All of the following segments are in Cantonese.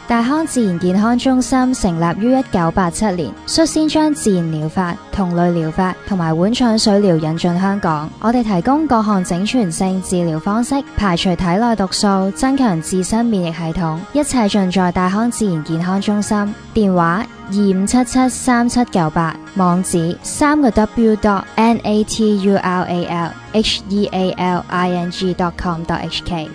大康自然健康中心成立於1987年，率先將自然療法、同類療法同埋碗腸水療引進香港。我哋提供各項整全性治療方式，排除體內毒素，增強自身免疫系統，一切盡在大康自然健康中心。電話25773798，網址3w.naturalhealing.com.hk。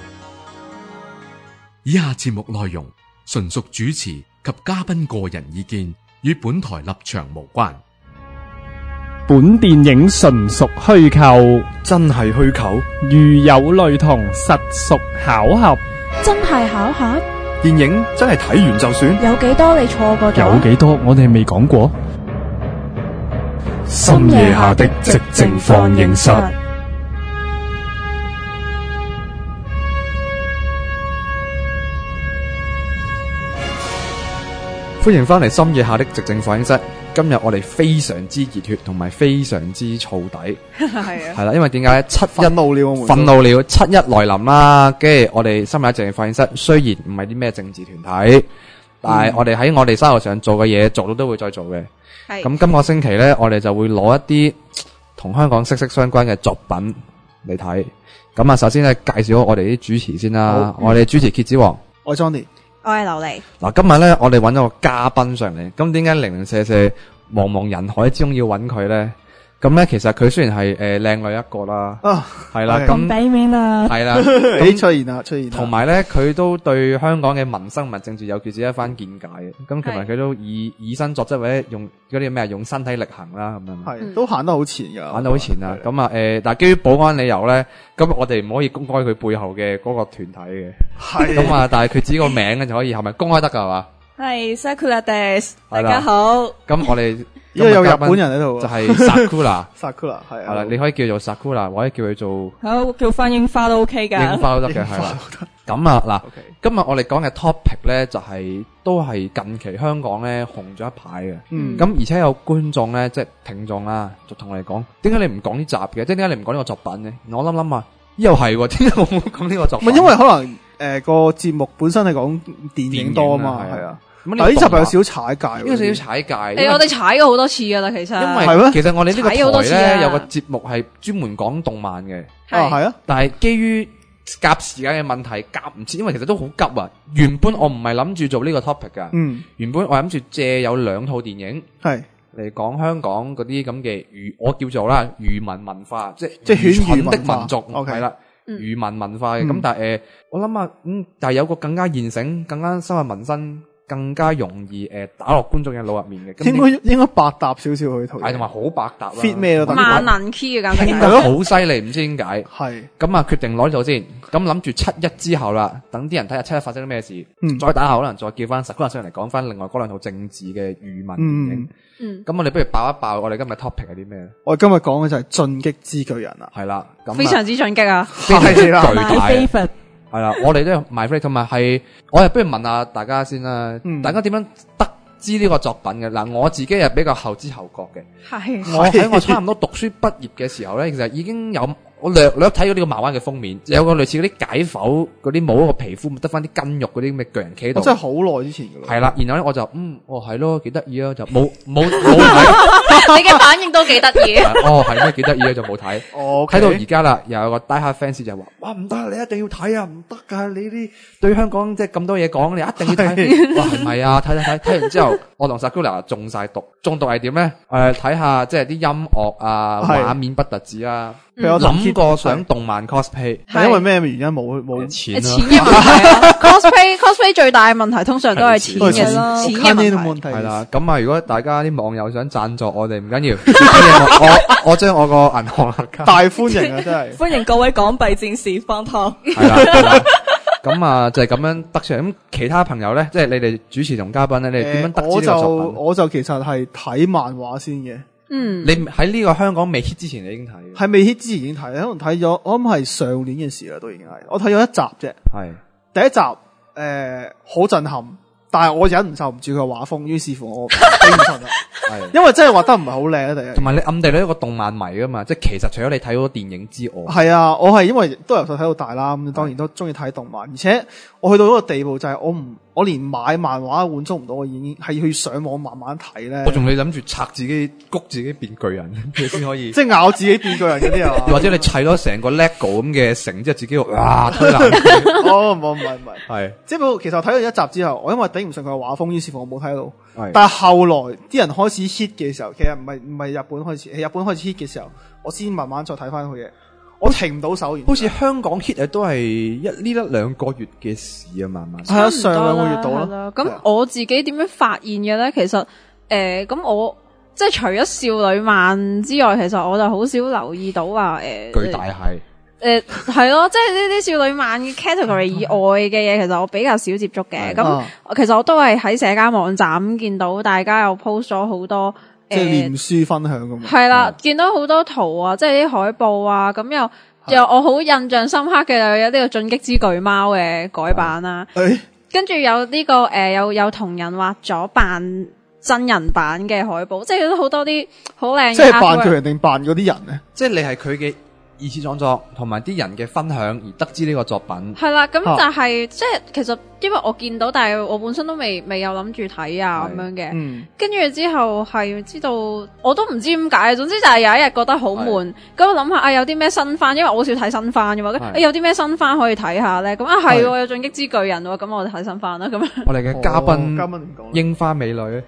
以下節目內容純屬主持及嘉賓個人意見，與本台立場無關。 本電影純屬虛構， 真係虛構？ 如有雷同，實屬巧合。 真係巧合？ 電影真係睇完就算？ 有幾多你錯過咗？ 有幾多我哋未講過？ 深夜下的寂靜放映室。歡迎翻嚟深夜下的寂靜放映室。今日我哋非常之熱血同埋非常之燥底，係啊，係啦，因為點解咧？憤怒了，七一來臨啦。跟住我哋深夜寂靜放映室雖然唔係啲咩政治團體，但係我哋喺我哋生活上做嘅嘢，做到都會再做嘅。咁今個星期咧，我哋就會攞一啲同香港息息相關嘅作品嚟睇。咁啊，首先咧介紹我哋啲主持先啦。我哋主持蠍子王， 我係 Johnny。 我係琉璃。 嗱，今日咧我哋揾咗個嘉賓上嚟，咁點解零零舍舍茫茫人海之中要揾佢咧？咁咧其實佢雖然係靚女一個啦，係啦，咁俾面啦， 係啦， 出現啦， 同埋咧佢都對香港嘅民生同政治有佢自己一番見解嘅。咁其實佢都以身作則，或者用嗰啲咩用身體力行啦咁樣， 係都行得好前噶， 行得好前啊！咁啊但係基於保安理由咧，咁我哋唔可以公開佢背後嘅嗰個團體嘅，係咁啊！但係佢自己個名咧就可以係咪公開得噶係嘛？ 係 Sakura Des， 大家好。 咁我哋因為有日本人喺度， 就係 Sakura，Sakura 係啦，你可以叫做 Sakura，或者叫佢做好叫翻櫻花都 OK 噶， 櫻花都得嘅係啦。咁啊嗱，今日我哋講嘅 topic 咧就係都係近期香港咧紅咗一排嘅，咁而且有觀眾咧即係聽眾啦，就同我哋講，點解你唔講呢集嘅？即係點解你唔講呢個作品咧？我諗啊，又係點解我冇講呢個作品？ 唔係因為可能個節目本身係講電影多啊嘛，係啊。但呢集有少少踩界， 呢個少少踩界。 我哋踩咗好多次噶啦，其實。 因為其實我哋呢個台咧有個節目係專門講動漫嘅， 係啊。但係基於夾時間嘅問題，夾唔切，因為其實都好急啊。原本我唔係諗住做呢個 topic 噶，原本我諗住借有2套電影係嚟講香港嗰啲咁嘅我叫做啦漁民文化，即係愚蠢的民族，係啦。漁民文化嘅咁，但係我諗下，但係有個更加現成、更加深入民生、更加容易打落觀眾嘅腦入面嘅， 應該百搭少少去套， 係同埋好百搭啦 ，fit 咩都得， 萬能 key 嘅簡直係咯，好犀利，唔知點解係咁啊！決定攞呢套先，咁諗住7-1之後啦，等啲人睇下7-1發生咗咩事，再打下可能再叫翻Sakura上嚟講翻另外嗰2套政治嘅漁民電影。咁我哋不如爆一爆我哋今日 topic 係啲咩咧？ 我哋今日講嘅就係進擊之巨人啦， 係啦， 非常之進擊啊， 非常之巨大。係啦，我哋都my favorite，同埋係我哋不如問下大家先啦，大家點樣得知呢個作品嘅？嗱，我自己係比較後知後覺嘅，我喺我差唔多讀書畢業嘅時候咧，其實已經有。我略睇咗呢個漫畫嘅封面，有個類似嗰啲解剖嗰啲冇一個皮膚，得翻啲筋肉嗰啲咩巨人企喺度。 真係好耐之前噶啦。係啦，然後咧我就係咯，幾得意啊，就冇睇。 你嘅反應都幾得意。 係咩幾得意啊？就冇睇。睇到而家啦，又有個 die hard fans 就話：哇，唔得，你一定要睇啊！唔得噶，你啲對香港即係咁多嘢講，你一定要睇。哇，係咪啊？睇完之後，我同 Sakura 中晒毒。中毒係點咧？睇下即係啲音樂啊，畫面不特止啊。 我諗過想動漫 cosplay， 係因為咩原因？冇錢錢嘅問題啊！cosplay 最大嘅問題通常都係錢嘅咯，錢嘅問題。 係啦，咁啊，如果大家啲網友想贊助我哋，唔緊要，我將我個銀行大歡迎啊！真係歡迎各位港幣戰士幫拖。 係啦，咁啊就係咁樣得出嚟。咁其他朋友咧，即係你哋主持同嘉賓咧，你哋點樣得知呢個作品？ 我就其實係睇漫畫先嘅。 你喺呢個香港未 hit 之前，你已經睇？ 係未 hit 之前已經睇，可能睇咗，我諗係上年嘅事啦，都已經係。我睇咗1集啫，係第1集，好震撼， 但係我忍唔受唔住佢畫風，於是乎我頂唔順啦。因為真係畫得唔係好靚啊，第一。 同埋你暗地裏一個動漫迷噶嘛，即係其實除咗你睇好多電影之外， 係啊，我係因為都由細睇到大啦，咁當然都中意睇動漫，而且我去到嗰個地步就係我連買漫畫滿足唔到，我已經係去上網慢慢睇咧。 我仲你諗住拆自己谷自己變巨人，你先可以， 即係咬自己變巨人嗰啲啊， 或者你砌咗成個 LEGO 咁嘅城之後，自己哇推爛。 哦，唔係， 係即係其實我睇到一集之後，我因為頂唔順佢嘅畫風，於是乎我冇睇到。但係後來啲人開始 hit 嘅時候，其實唔係日本開始，係日本開始 hit 嘅時候，我先慢慢再睇翻佢嘅。我停唔到手， 好似香港 hit 都係一兩個月嘅事啊，慢慢。 係啊，上兩個月到啦。 咁我自己點樣發現嘅咧？其實咁我即係除咗少女漫之外，其實我就好少留意到話巨大係。 係咯，即係呢啲少女漫嘅 category 以外嘅嘢，其實我比較少接觸嘅。咁其實我都係喺社交網站見到大家又 post 咗好多即係臉書分享咁。 係啦，見到好多圖啊，即係啲海報啊，咁又我好印象深刻嘅有呢個進擊之巨貓嘅改版啦。跟住有呢個有同人畫咗扮真人版嘅海報，即係好多啲好靚嘅。 即係扮佢人定扮嗰啲人咧？ 即係你係佢嘅二次創作同埋啲人嘅分享而得知呢個作品。 係啦，咁但係即係其實因為我見到，但係我本身都未有諗住睇啊咁樣嘅。跟住之後係知道，我都唔知點解。總之就係有一日覺得好悶，咁我諗下有啲咩新番，因為我好少睇新番嘅嘛。有啲咩新番可以睇下咧？咁係有進擊之巨人喎，咁我就睇新番啦。咁我哋嘅嘉賓櫻花美女。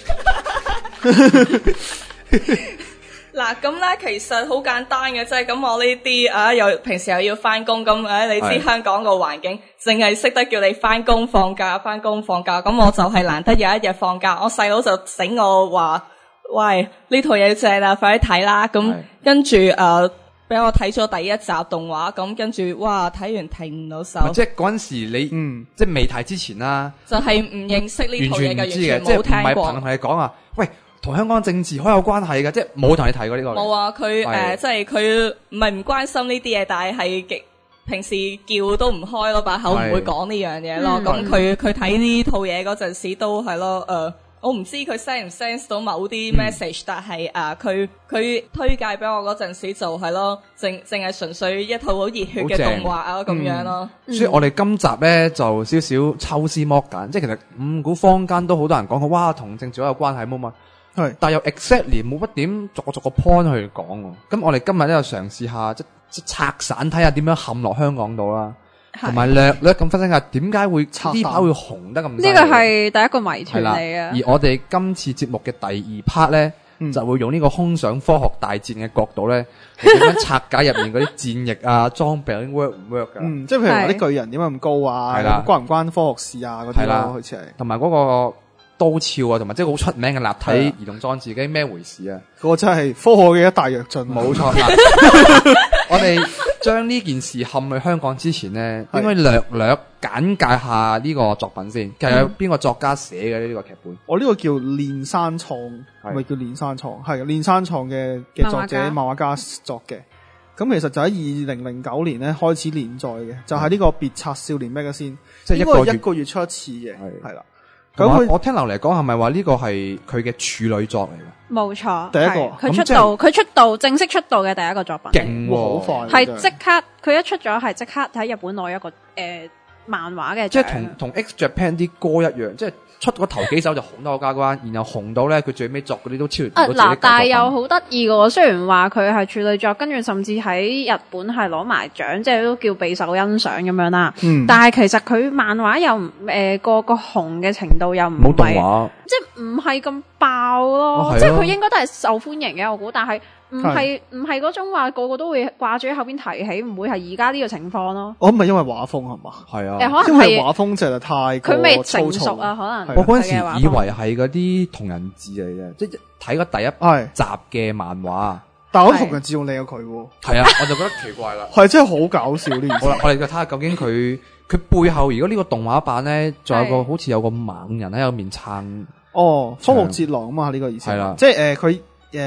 嗱，咁咧其實好簡單嘅啫。咁我呢啲又平時又要翻工，咁你知香港個環境，淨係識得叫你翻工放假，翻工放假。咁我就係難得有一日放假，我細佬就醒我話：喂，呢套嘢正啦，快啲睇啦！咁跟住俾我睇咗第一集動畫，咁跟住哇，睇完停唔到手。 即係嗰陣時你即係未睇之前啦， 就係唔認識呢套嘢嘅，完全冇聽過。 即係唔係朋友同你講啊？喂，同香港政治好有關係嘅，即係冇同你提過呢個。 冇啊，佢即係佢唔係唔關心呢啲嘢，但係平時叫都唔開咯，把口唔會講呢樣嘢咯。咁佢睇呢套嘢嗰陣時都係咯，我唔知佢 sense 唔 sense 到某啲 message，但係佢推介俾我嗰陣時就係咯，淨係純粹一套好熱血嘅動畫啊咁樣咯。 所以我哋今集咧就少少抽絲剝繭，即係其實五股坊間都好多人講過，哇，同政治好有關係冇嘛。係，但係又 exactly 冇乜點逐個 point 去講喎。咁我哋今日咧就嘗試下即拆散睇下點樣陷落香港度啦，同埋略咁分析下點解會呢排會紅得咁。呢個係第一個謎團嚟嘅。 而我哋今次節目嘅第二 part 咧，就會用呢個空想科學大戰嘅角度咧，點樣拆解入面嗰啲戰役啊、裝備 work 唔 work 噶。 即係譬如話啲巨人點解咁高啊？係啦，關唔關科學事啊？嗰啲咯，好似係。同埋嗰個刀鞘啊，同埋即係好出名嘅立體移動裝置，究竟咩回事啊？ 嗰個真係科學嘅一大躍進。 冇錯。我哋將呢件事陷去香港之前呢，應該略簡介下呢個作品先。其實有邊個作家寫嘅呢個劇本？ 我呢個叫練山創，係咪叫練山創？係練山創嘅作者漫畫家作嘅。咁其實就喺2009年咧開始連載嘅，就係呢個別冊少年 Magazine，即係一個月出一次嘅，係啦。 咁我聽流嚟講係咪話呢個係佢嘅處女作嚟嘅？ 冇錯， 第一個佢出道正式出道嘅第一個作品， 勁喎， 好快， 係即刻佢一出咗係即刻喺日本攞一個漫畫嘅獎， 即係同 X Japan 啲歌一樣，即係出嗰頭幾首就紅得好交關，然後紅到咧佢最尾作嗰啲都超越到自己嘅。 但係又好得意嘅，雖然話佢係處女作，跟住甚至喺日本係攞埋獎，即係都叫備受欣賞咁樣啦。但係其實佢漫畫又個紅嘅程度又唔係，冇動畫，即係唔係咁爆咯。即係佢應該都係受歡迎嘅，我估，但係唔係嗰種話個個都會掛住喺後邊提起，唔會係而家呢個情況咯。 我唔係因為畫風係嘛？係啊， 可能係畫風就係太佢未成熟啊，可能。 我嗰陣時以為係嗰啲同人誌嚟嘅，即係睇過第一集嘅漫畫， 但係我同人誌用靚過佢喎。 係啊，我就覺得奇怪啦。 係真係好搞笑呢件事。 好啦，我哋就睇下究竟佢背後，如果呢個動畫版咧，仲有個好似有個猛人喺入面撐。 哦，荒木哲郎啊嘛，呢個意思係啦，即係佢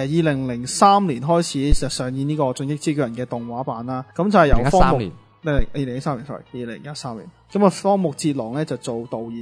2003年開始就上演呢個進擊之巨人嘅動畫版啦。咁就係由2013年，2013年 sorry，2013年。咁啊，荒木哲郎咧就做導演嘅。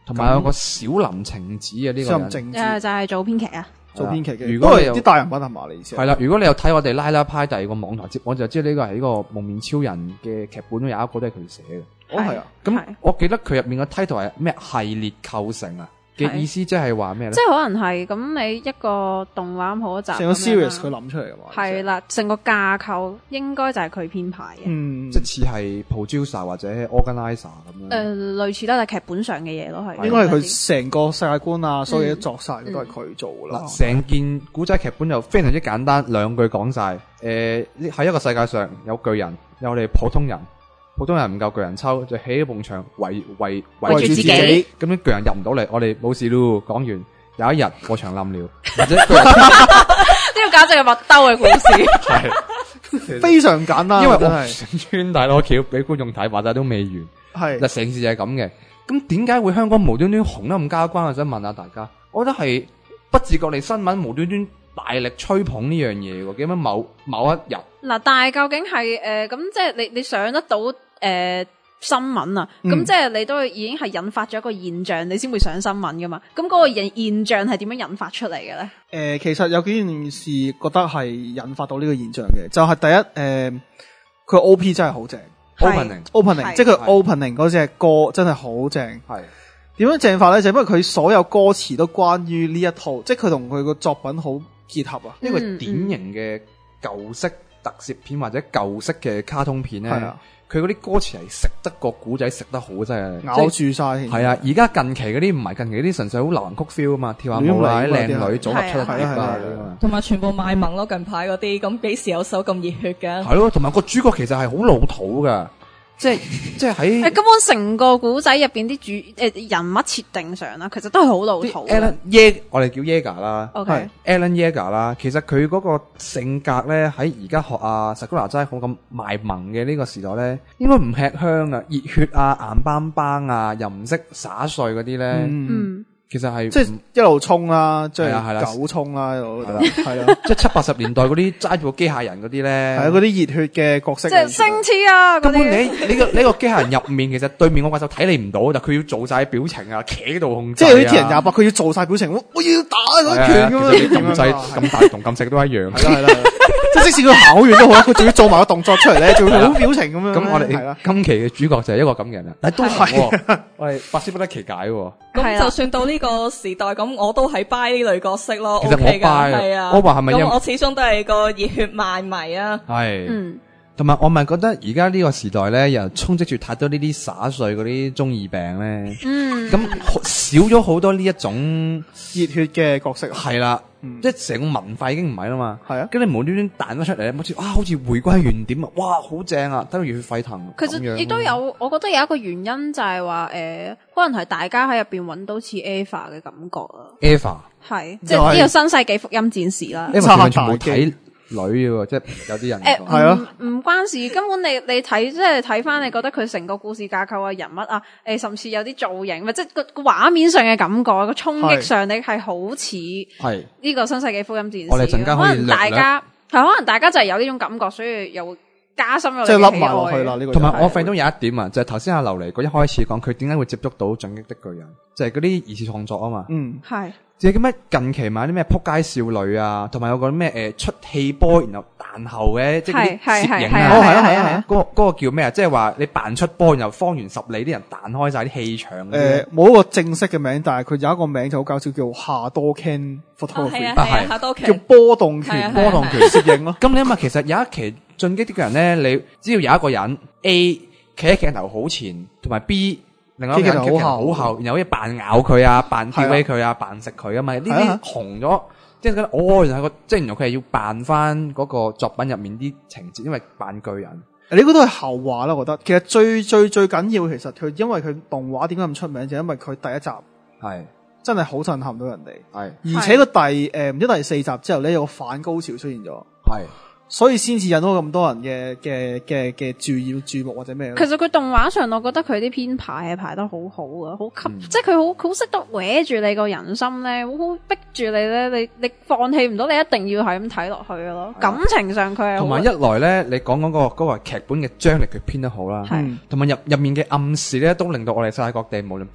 同埋有個小林晴子啊，呢個人就係做編劇啊。 做編劇嘅， 如果你有啲大人物係嘛你意思？ 係啦，如果你有睇我哋拉拉派第二個網台節，我就知呢個係呢個蒙面超人嘅劇本，有一個都係佢寫嘅。 哦係啊， 咁我記得佢入面嘅 title 係咩系列構成啊嘅意思，即係話咩咧？ 即係可能係咁，你一個動畫咁好一集， 成個 series 佢諗出嚟嘅嘛。 係啦，成個架構應該就係佢編排嘅。 即似係 producer 或者 organizer 咁樣。 類似都係劇本上嘅嘢咯，係。 應該係佢成個世界觀啊，所有嘢都作晒，都係佢做噶啦。 成件古仔劇本就非常之簡單，兩句講晒。喺一個世界上有巨人，有我哋普通人。普通人唔夠巨人抽，就起一埲牆圍住自己。 咁啲巨人入唔到嚟，我哋冇事咯。講完有一日個牆冧了，或者呢個簡直係麥兜嘅故事， 係非常簡單。 因為我想穿大攞橋俾觀眾睇，話晒都未完。係，嗱成事就係咁嘅。咁點解會香港無端端紅得咁交關？我想問下大家，我覺得係不自覺地新聞無端端大力吹捧呢樣嘢喎。點解某一日嗱？但係究竟係咁即係你上得到？新聞啊，咁即係你都已經係引發咗一個現象，你先會上新聞噶嘛？咁嗰個現象係點樣引發出嚟嘅咧？ 其實有幾件事覺得係引發到呢個現象嘅，就係第一，佢 OP 真係好正 ，opening， 即係佢 opening 嗰隻歌真係好正。係點樣正法咧？就因為佢所有歌詞都關於呢一套，即係佢同佢個作品好結合啊。呢個典型嘅舊式特攝片或者舊式嘅卡通片咧。佢嗰啲歌詞係食得個古仔食得好真係咬住晒。 係啊，而家近期嗰啲唔係近期嗰啲純粹好流行曲 feel 啊嘛，跳下舞啊，啲靚女組合出嚟啊， 同埋全部賣萌咯，近排嗰啲咁幾時有首咁熱血嘅？ 係咯，同埋個主角其實係好老土噶。即係喺根本成個古仔入邊啲人物設定上啦，其實都係好老土。 我哋叫 Yeager 啦 ，Alan Yeager 啦，其實佢嗰個性格咧，喺而家學啊 Sakura 齋好咁賣萌嘅呢個時代咧，應該唔吃香啊，熱血啊，硬邦邦啊，又唔識灑碎嗰啲咧。其實係即係一路衝啦，即係狗衝啦，係啦， 即係70-80年代嗰啲揸住個機械人嗰啲咧， 係啊，嗰啲熱血嘅角色， 即係星矢啊！ 根本你個機械人入面，其實對面個怪獸睇你唔到，但佢要做晒表情啊，企喺度控制， 即係啲鐵人28，佢要做晒表情，我要打嗰拳咁樣， 撳掣咁大同撳細都一樣， 係啦，即係即使佢行好遠都好，佢仲要做埋個動作出嚟咧，仲要好表情咁樣。 咁我哋今期嘅主角就係一個咁嘅人啦，但係都係我哋百思不得其解喎。 咁就算到呢個時代，咁我都係 buy 呢類角色咯。 其實我 buy 係啊， 我話係咪？ 咁我始終都係個熱血漫迷啊。 係，同埋我咪覺得而家呢個時代咧，又充斥住太多呢啲灑碎嗰啲中二病咧。咁少咗好多呢一種熱血嘅角色。 係啦，即係成個文化已經唔係啦嘛。係啊，跟住無端端彈咗出嚟咧，好似回歸原點啊！哇，好正啊，睇到熱血沸騰。 其實亦都有，我覺得有一個原因就係話可能係大家喺入邊揾到似 Eva 嘅感覺啊。 Eva 係即係呢個新世紀福音戰士啦。 Eva 完全冇睇女嘅，即係有啲人係咯，唔關事。根本你睇即係睇翻，你覺得佢成個故事架構啊、人物啊，甚至有啲造型，即係個畫面上嘅感覺，個衝擊上你係好似係呢個新世紀福音戰士。 我哋陣間可能大家就係有呢種感覺，所以又會加深咗即係笠埋落去啦。呢個同埋我發現到有一點啊，就係頭先阿琉璃佢一開始講佢點解會接觸到進擊的巨人，就係嗰啲二次創作啊嘛。 係。 即係咩近期買啲咩撲街少女啊，同埋有個咩出氣波然後彈後嘅，即係啲攝影啊，係啊，嗰個叫咩啊？即係話你扮出波然後方圓10里啲人彈開晒啲氣場。 冇一個正式嘅名，但係佢有一個名就好搞笑，叫夏多 Ken Photography， 係夏多 Ken 叫波動拳攝影咯。 咁你諗下，其實有一期進擊的巨人咧，你只要有一個人 A 企喺鏡頭好前，同埋 B。另外一個人好後，然後好似扮咬佢啊，扮跳起佢啊，扮食佢啊嘛，呢啲紅咗，即係覺得原來即係原來佢係要扮翻嗰個作品入面啲情節，因為扮巨人。 呢個都係後話啦，我覺得。其實最緊要，其實佢因為佢動畫點解咁出名，就因為佢第一集係真係好震撼到人哋，係而且個唔知第4集之後咧有個反高潮出現咗，係。所以先至引到咁多人嘅注目或者咩？ 其實佢動畫上，我覺得佢啲編排係排得好好啊，好吸，即係佢好識得搲住你個人心咧，好逼住你咧，你放棄唔到，你一定要係咁睇落去嘅咯。感情上佢係同埋一來咧，你講嗰個劇本嘅張力佢編得好啦，同埋入面嘅暗示咧，都令到我哋世界各地無論邊個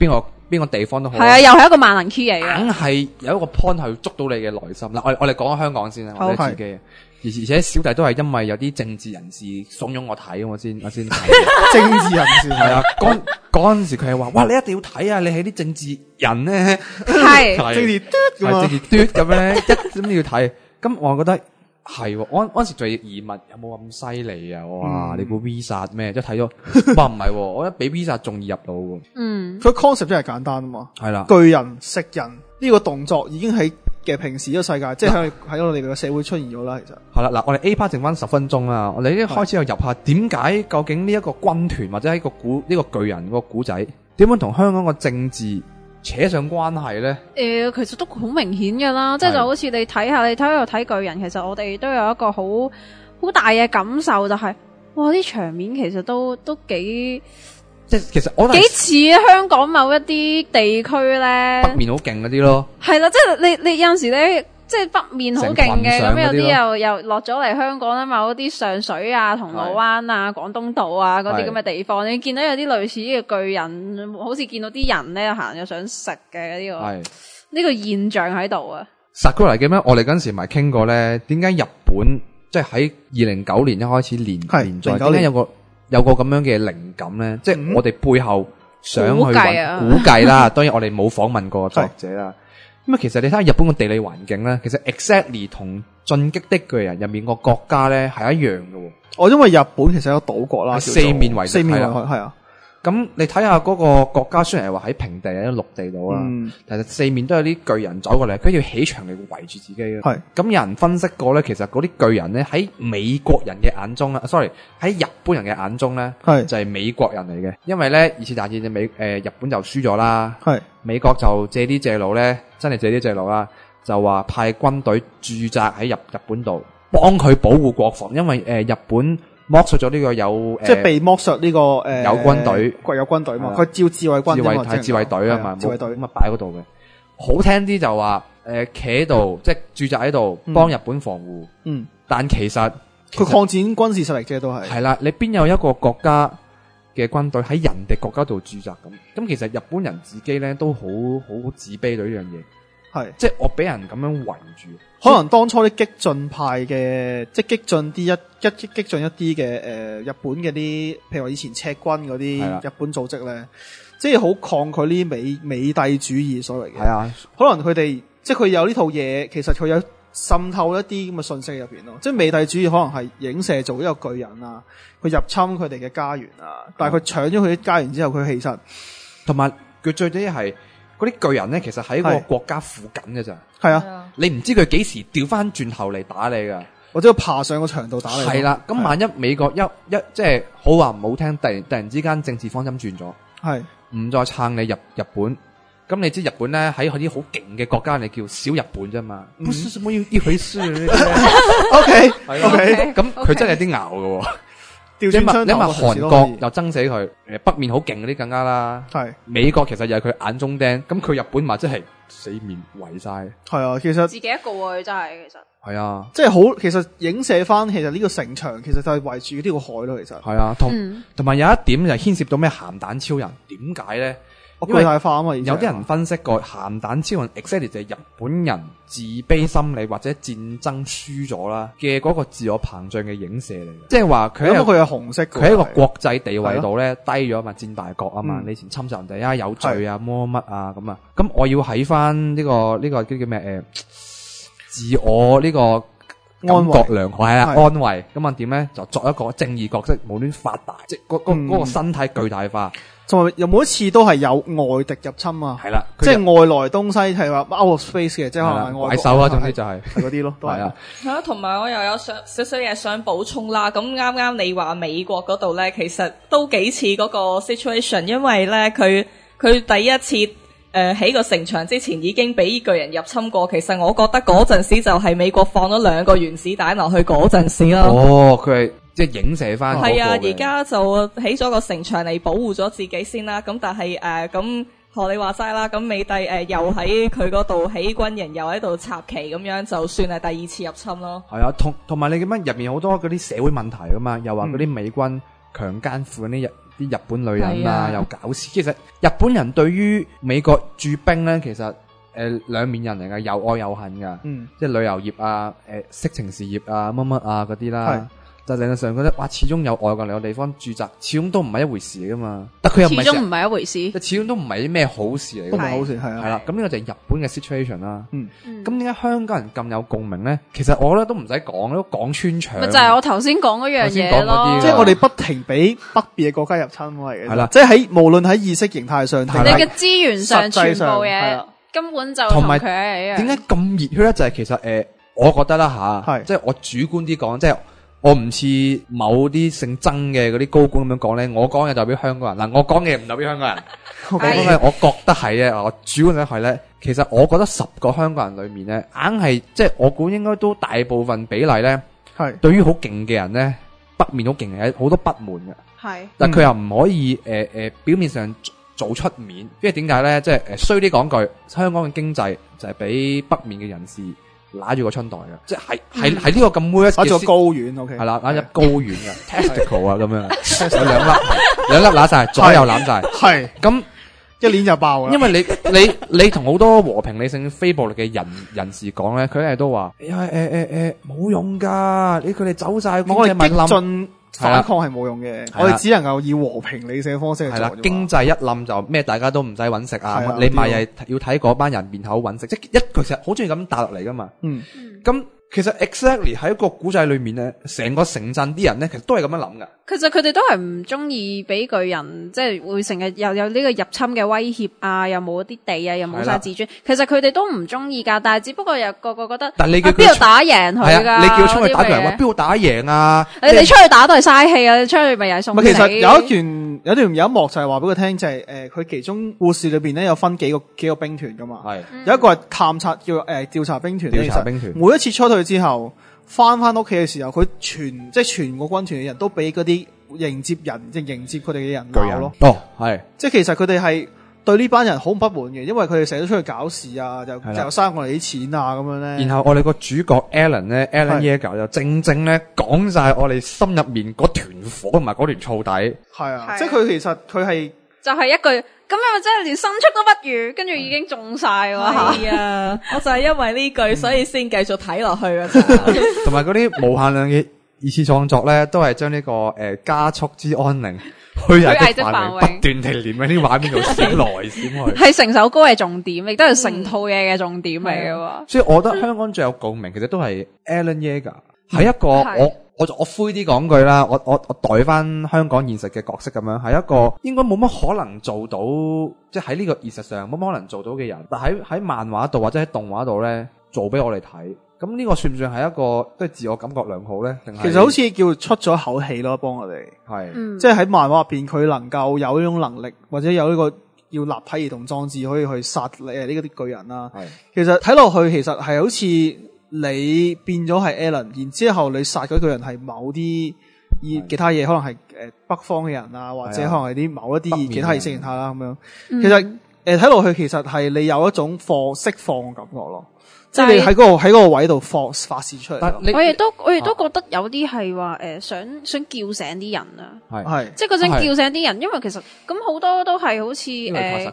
邊個地方都好， 係啊，又係一個萬能 key 嚟嘅， 梗係有一個 point 去捉到你嘅內心。嗱，我哋講下香港先啦，我哋自己。而且小弟都係因為有啲政治人士慫恿我睇，我先睇。 政治人士係啊，嗰陣時佢係話：哇，你一定要睇啊！你係啲政治人咧， 係政治政治嘟咁咧，一定要睇。咁我覺得係喎，我嗰陣時仲疑問有冇咁犀利啊？哇！你部 Visa 咩？即係睇咗，哇唔係喎，我覺得比 Visa 仲易入到喎。 佢 concept 真係簡單啊嘛。 係啦， 巨人食人呢個動作已經喺嘅平時呢個世界，即係喺我哋嘅社會出現咗啦。其實係啦，嗱，我哋 A part 剩翻10分鐘啦，我哋已經開始去入下點解究竟呢一個軍團或者呢個巨人個古仔點樣同香港個政治扯上關係咧？ 其實都好明顯噶啦，即係就好似你睇下，你睇巨人，其實我哋都有一個好大嘅感受，就係哇啲場面其實都幾。 即係其實我幾似香港某一啲地區咧， 北面好勁嗰啲咯，係啦，即係你有陣時咧，即係北面好勁嘅，咁有啲又落咗嚟香港啦，某一啲上水啊、銅鑼灣啊、廣東道啊嗰啲咁嘅地方，你見到有啲類似呢個巨人，好似見到啲人咧行又想食嘅呢個現象喺度啊。 實過嚟嘅咩？我哋嗰陣時咪傾過咧，點解日本即係喺2009年一開始連載，點解有個咁樣嘅靈感咧，即係我哋背後想去估計啦。當然我哋冇訪問過作者啦。咁啊，其實你睇下日本嘅地理環境咧，其實 exactly 同進擊的巨人入面個國家咧係一樣嘅。因為日本其實係一個島國啦，四面圍係啊。咁你睇下嗰個國家，雖然係話喺平地喺陸地度啦，但係四面都有啲巨人走過嚟，佢要起牆嚟圍住自己嘅。係咁有人分析過咧，其實嗰啲巨人咧喺美國人嘅眼中啦，sorry 喺日本人嘅眼中咧，就係美國人嚟嘅。因為咧二次大戰日本就輸咗啦，美國就借啲借路咧，真係借啲借路啦，就話派軍隊駐紮喺日本度，幫佢保護國防，因為日本。剝削咗呢個有即係被剝削呢個有軍隊，有軍隊嘛？佢照自衛軍係自衛隊啊嘛，自衛隊咁啊擺嗰度嘅。好聽啲就話企喺度，即係駐紮喺度幫日本防護。但其實佢擴展軍事實力啫，都係啦。你邊有一個國家嘅軍隊喺人哋國家度駐紮咁？其實日本人自己咧都好自卑對呢樣嘢。係，即係我俾人咁樣圍住，可能當初啲激進派嘅，即係激進一啲嘅，日本嘅啲，譬如話以前赤軍嗰啲日本組織咧，即係好抗拒呢啲美帝主義所謂嘅。係啊，可能佢哋即係佢有呢套嘢，其實佢有滲透一啲咁嘅信息入邊咯。即係美帝主義可能係影射做一個巨人啊，佢入侵佢哋嘅家園啊，但係佢搶咗佢啲家園之後，佢其實同埋佢最緊要係。嗰啲巨人咧，其實喺個國家附近嘅咋，係啊，你唔知佢幾時調翻轉頭嚟打你噶，或者爬上個牆度打你。係啦，咁萬一美國一即係好話唔好聽，突然之間政治方針轉咗，係唔再撐你入日本，咁你知日本咧喺啲好勁嘅國家，你叫小日本啫嘛，不是什麼一回事。OK，咁佢真係有啲熬嘅。你問韓國又憎死佢，北面好勁嗰啲更加啦。係美國其實又係佢眼中釘，咁佢日本咪即係四面圍晒。係啊，其實自己一個喎，真係其實係啊，即係好。其實影射翻，其實呢個城牆其實就係圍住呢個海咯。其實係啊，同埋有一點就牽涉到咩鹹蛋超人？點解咧？因為太化啊嘛，有啲人分析過鹹蛋超人 exactly 就係日本人自卑心理或者戰爭輸咗啦嘅嗰個自我膨脹嘅影射嚟嘅，即係話佢有紅色，佢喺一個國際地位度咧低咗嘛，戰大國啊嘛，你以前侵襲人哋啊有罪啊摸乜啊咁啊，咁我要喺翻呢個叫咩自我呢個安覺良好係啊安慰，咁啊點咧就作一個正義角色，無端發大，即係嗰個身體巨大化。同埋有每一次都係有外敵入侵啊，係啦，即係外來東西係話 out of space 嘅，即係可能怪獸啊，總之就係嗰啲咯，都係啊。係啊，同埋我又有少少嘢想補充啦。咁啱啱你話美國嗰度咧，其實都幾似嗰個 situation， 因為咧佢第一次起個城牆之前已經俾巨人入侵過。其實我覺得嗰陣時就係美國放咗2個原子彈落去嗰陣時咯。哦，佢係。即係影射翻，係啊！而家就起咗個城牆嚟保護咗自己先啦。咁但係咁學你話齋啦，咁美帝又喺佢嗰度起軍營，又喺度插旗，咁樣就算係第2次入侵咯。係啊，同埋你咁樣入面好多嗰啲社會問題噶嘛，又話嗰啲美軍強姦婦啲日本女人啊，又搞事。其實日本人對於美國駐兵咧，其實兩面人嚟㗎，又愛又恨㗎。即係旅遊業啊、色情事業啊、乜乜啊嗰啲啦。就理論上覺得，哇！始終有外國嚟個地方駐紮，始終都唔係一回事嚟噶嘛。但佢又始終唔係一回事， 始終都唔係啲咩好事嚟。 都唔係好事，係啊。 係啦，咁呢個就係日本嘅 situation 啦。咁點解香港人咁有共鳴咧？其實我覺得都唔使講，都講穿腸。咪就係我頭先講嗰樣嘢咯。 即係我哋不停俾北邊嘅國家入侵嚟嘅。係啦，即係無論喺意識形態上， 你嘅資源上，全部嘢根本就同佢係一樣。 點解咁熱血咧？就係其實我覺得啦吓，即係我主觀啲講，即係。我唔似某啲姓曾嘅嗰啲高官咁樣講咧，我講嘅代表香港人嗱，我講嘅唔代表香港人，我講嘅我覺得係咧，我主觀咧係咧，其實我覺得10個香港人裏面咧，硬係即係我估應該都大部分比例咧，係對於好勁嘅人咧，北面好勁嘅好多不滿嘅，係，但佢又唔可以表面上做出面，因為點解咧？即係衰啲講句，香港嘅經濟就係俾北面嘅人士。揦住個春袋嘅，即係呢個咁妹一揦咗高丸 ，OK， 係啦，揦咗高丸嘅 testicle 啊咁樣，有兩粒揦晒，左右攬晒，係咁一鏈就爆啦。 因為你同好多和平理性非暴力嘅人士講咧，佢哋都話冇用噶，佢哋走晒， 我哋激進反抗係冇用嘅，我哋只能夠以和平理性嘅方式去做。係啦， 經濟一冧就咩，大家都唔使揾食啊！你咪係要睇嗰班人面口揾食，即係其實好中意咁打落嚟噶嘛。咁其實 exactly 喺一個古仔裏面咧，成個城鎮啲人咧，其實都係咁樣諗噶。 其實佢哋都係唔中意俾巨人，即係會成日又有呢個入侵嘅威脅啊，又冇啲地啊，又冇晒自尊。其實佢哋都唔中意噶，但係只不過又個個覺得， 但你邊度打贏佢噶？ 你叫佢出去打巨人，話邊度打贏啊？ 你哋出去打都係嘥氣啊！你出去咪又係送死。 其實有一幕就係話俾佢聽，就係佢其中故事裏邊咧有分幾個兵團噶嘛。係有一個係探察叫調查兵團。調查兵團每一次出去之後，翻屋企嘅時候，佢全個軍團嘅人都俾嗰啲迎接佢哋嘅人鬧咯。哦，係，即係其實佢哋係對呢班人好不滿嘅，因為佢哋成日都出去搞事啊，就嘥我哋啲錢啊咁樣咧。然後我哋個主角 Alan Yeager 就正咧講晒我哋心入面嗰團火同埋嗰團燥底。 係啊，即係佢其實佢係就係一句。咁樣真係連伸出都不如，跟住已經中晒喎。 係啊，我就係因為呢句，所以先繼續睇落去㗎咋。 同埋嗰啲無限量嘅二次創作咧，都係將呢個加速之安寧、虛偽的繁榮不斷地連喺啲畫面度閃來閃去。 係成首歌嘅重點，亦都係成套嘢嘅重點嚟嘅喎。 所以我覺得香港最有共鳴，其實都係 Alan Yeager 係一個我灰啲講句啦，我代翻香港現實嘅角色咁樣，係一個應該冇乜可能做到，即係喺呢個現實上冇乜可能做到嘅人，但喺漫畫度或者喺動畫度咧做俾我哋睇，咁呢個算唔算係一個即係自我感覺良好咧？定係其實好似叫出咗口氣咯，幫我哋係，即係喺漫畫入邊佢能夠有呢種能力，或者有呢個要立體兒童裝置可以去殺呢啲巨人啦。係，其實睇落去其實係好似。你變咗係 Alan， 然之後你殺嗰個人係某啲其他嘢，可能係北方嘅人啊，或者可能係啲某一啲其他意識形態啦咁樣。其實睇落去其實係你有一種釋放嘅感覺咯，即係你喺嗰個位度發泄出嚟。 我亦都覺得有啲係話想叫醒啲人啊，係即係嗰陣叫醒啲人，因為其實咁好多都係好似即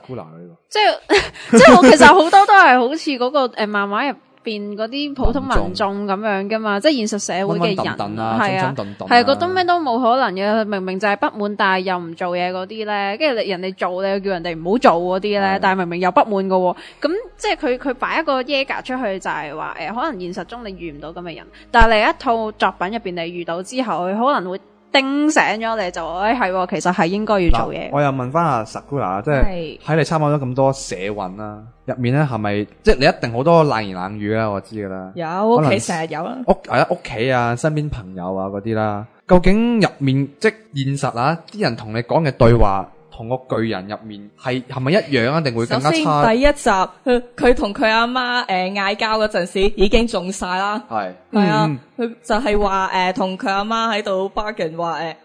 係我其實好多都係好似嗰個漫畫入邊嗰啲普通民眾咁樣噶嘛，即係現實社會嘅人，係啊，係覺得咩都冇可能嘅，明明就係不滿，但係又唔做嘢嗰啲咧，跟住人哋做，你又叫人哋唔好做嗰啲咧，但係明明又不滿噶，咁即係佢擺一個 Yeager 出去就係話可能現實中你遇唔到咁嘅人，但係你一套作品入邊你遇到之後，佢可能會叮醒咗你，就係其實係應該要做嘢。 我又問翻阿 Sakura， 即係喺你參考咗咁多社運啦，入面咧係咪即係你一定好多冷言冷語啦？我知噶啦， 有屋企成日有啦， 屋企啊，身邊朋友啊嗰啲啦，究竟入面即係現實啊，啲人同你講嘅對話。同個巨人入面係咪一樣啊？定會更加差？ 首先第一集佢同佢阿媽嗌交嗰陣時已經中晒啦，係啊，佢就係話同佢阿媽喺度 bargain 話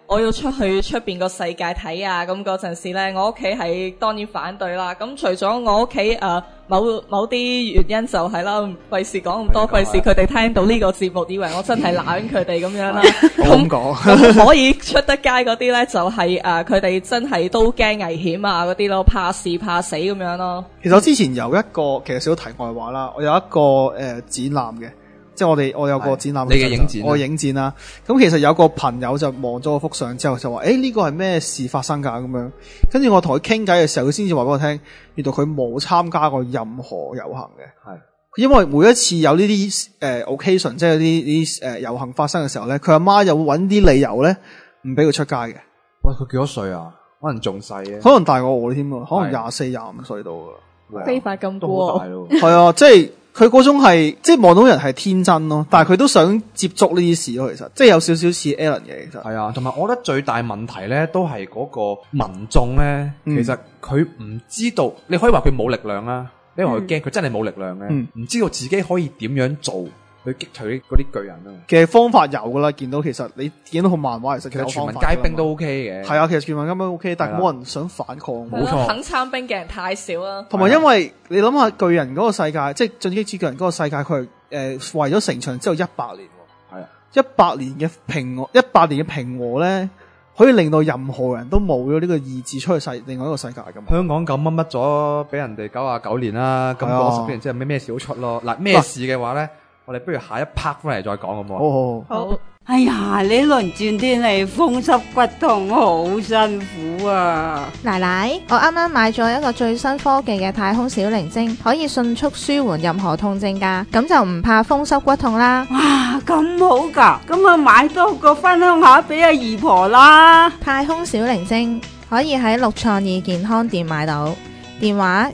我要出去出邊個世界睇啊，咁嗰陣時咧，我屋企係當然反對啦。咁除咗我屋企某啲原因就係啦，費事講咁多，費事佢哋聽到呢個節目以為我真係懶佢哋咁樣啦。 咁講可以出得街嗰啲咧，就係佢哋真係都驚危險啊嗰啲咯，怕事怕死咁樣咯。 其實我之前有一個其實少題外話啦，我有一個展覽嘅。即係我有個展覽， 你嘅影展， 我影展啦。咁其實有個朋友就望咗我幅相之後就話：呢個係咩事發生㗎？咁樣。跟住我同佢傾偈嘅時候，佢先至話俾我聽，原來佢冇參加過任何遊行嘅。係，因為每一次有呢啲occasion，即係啲遊行發生嘅時候咧，佢阿媽又會揾啲理由咧，唔俾佢出街嘅。 喂，佢幾多歲啊？可能仲細嘅， 可能大過我添啊，可能24、25歲到㗎。 非法禁錮。 係啊，即係。佢嗰種係即係望到人係天真咯，但係佢都想接觸呢啲事咯。其實即係有少少似 Alan 嘅，其實係啊。同埋我覺得最大問題咧，都係嗰個民眾咧，其實佢唔知道，你可以話佢冇力量啦，你話佢驚，佢真係冇力量嘅，唔知道自己可以點樣做去擊退嗰啲巨人啊。 其實方法有噶啦，其實你見到個漫畫其實全民皆兵都 OK 嘅。 係啊，其實全民皆兵 OK， 但係冇人想反抗。 冇錯， 肯參兵嘅人太少啦。 同埋因為你諗下巨人嗰個世界，即係進擊之巨人嗰個世界，佢係為咗成長之後100年。係啊，100年嘅平和咧，可以令到任何人都冇咗呢個意志出去另外一個世界咁。香港咁乜咗，俾人哋99年啦，咁過10幾年之後咩事都出咯。嗱，咩事嘅話咧？我哋不如下一 part 翻嚟再講好唔好？ 好。 哎呀，呢輪轉天氣風濕骨痛，好辛苦啊！ 奶奶，我啱啱買咗一個最新科技嘅太空小靈精，可以迅速舒緩任何痛症㗎，咁就唔怕風濕骨痛啦。 哇，咁好㗎！咁啊買多個分享下俾阿姨婆啦。 太空小靈精可以喺6創意健康店買到。電話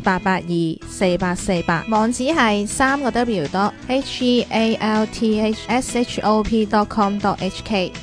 28824848，網址係3個W.healthshop.com.hk。